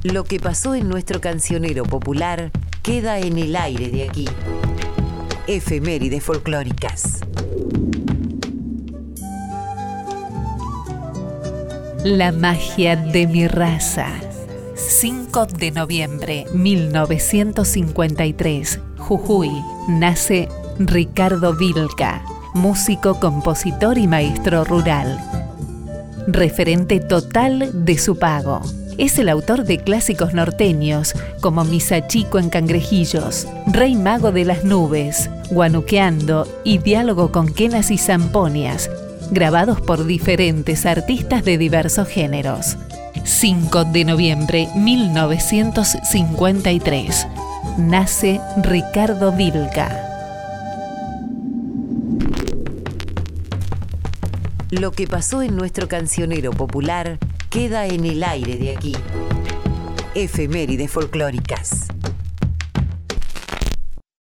Lo que pasó en nuestro cancionero popular queda en el aire de aquí. Efemérides folclóricas. La magia de mi raza. 5 de noviembre 1953, Jujuy. Nace Ricardo Vilca, músico, compositor y maestro rural. Referente total de su pago. Es el autor de clásicos norteños como Misa Chico en Cangrejillos, Rey Mago de las Nubes, Guanuqueando y Diálogo con Quenas y Zamponias, grabados por diferentes artistas de diversos géneros. 5 de noviembre 1953. Nace Ricardo Vilca. Lo que pasó en nuestro cancionero popular queda en el aire de aquí. Efemérides folclóricas.